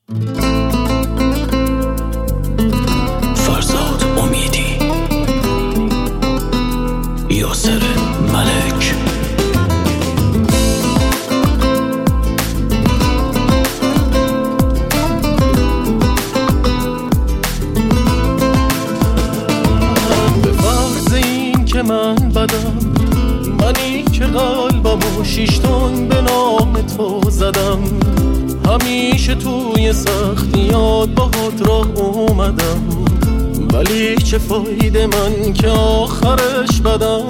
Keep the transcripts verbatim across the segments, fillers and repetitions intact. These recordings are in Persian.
فرزاد امیدی، یاسر ملک. به فرض این که من بدم، منی که قلبمو شیشتون به نام تو زدم، همیشه توی سختیات باهات راه اومدم، ولی چه فایده من که آخرش بدم.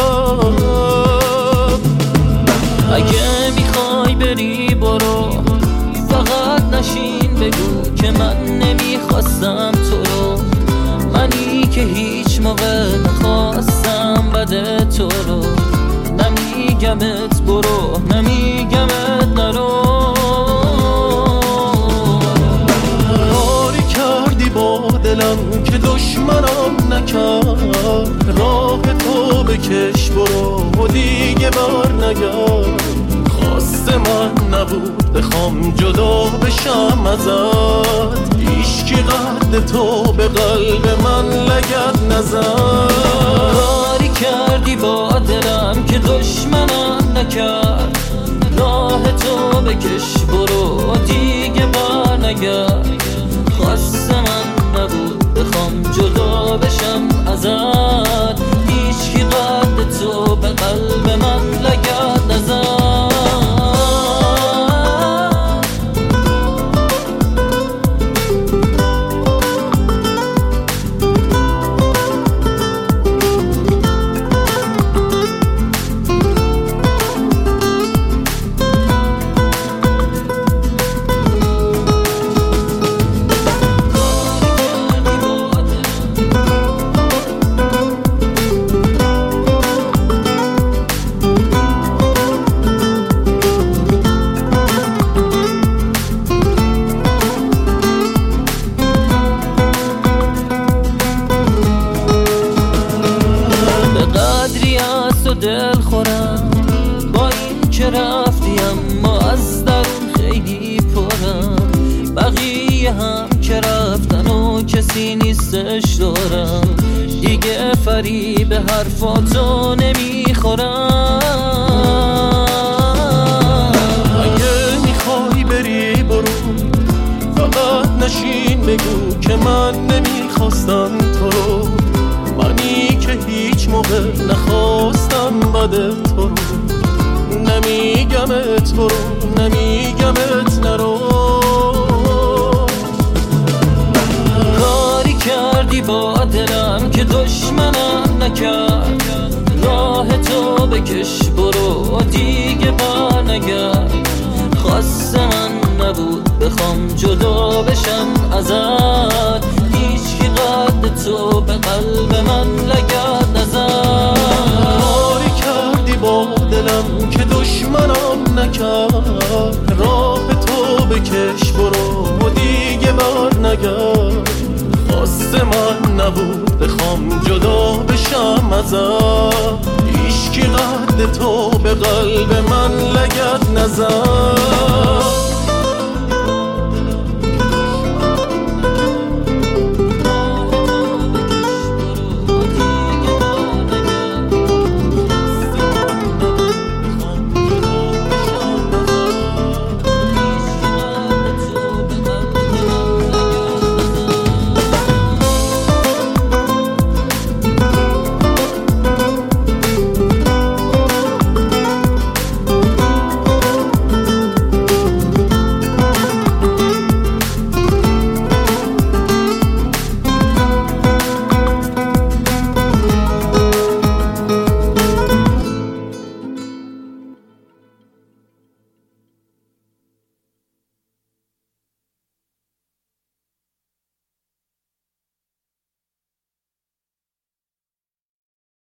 اگه میخوای بری برو، فقط نشین بگو که من نمیخواستم تو رو، منی که هیچ موقع نخواستم بده تو رو. نمیگمت برو، نمیگمت نرو. کاری کردی با دلم که دشمنم نکرد، راه تو بکش برو و دیگه بر نگرد. خواست من نبود بخوام جدا بشم ازت، هیچکی قد تو به قلب من لگد نزد. کاری کردی با دلم که دشمنم نکرد، راه تو بکش برو و دیگه بر نگرد. خواست من نبود بخوام جدا بشم ازت، هیچکی قد تو به قلب من لگد نزد. دل خورم با این که رفتی، اما از درون خیلی پرم. بقیه هم که رفتن و کسی نیستش دارم، دیگه فریب حرفاتو نمیخورم. اگه میخوای بری برو، فقط نشین بگو که من نمیخواستم تو رو، منی که هیچ موقع نخواستم بده تو رو. نمیگمت برو، نمیگمت نرو. کاری کردی با دلم که دشمنم نکرد، راه تو بکش برو دیگه بر نگرد. خواست من نبود بخوام جدا بشم ازت، هیچکی قد تو به قلب من لگد نزد. کاری کردی با دلم که دشمنم نکرد، راه تو بکش برو و دیگه بر نگرد. خواست من نبود بخوام جدا بشم ازت، هیچکی قد تو به قلب من لگد نزد.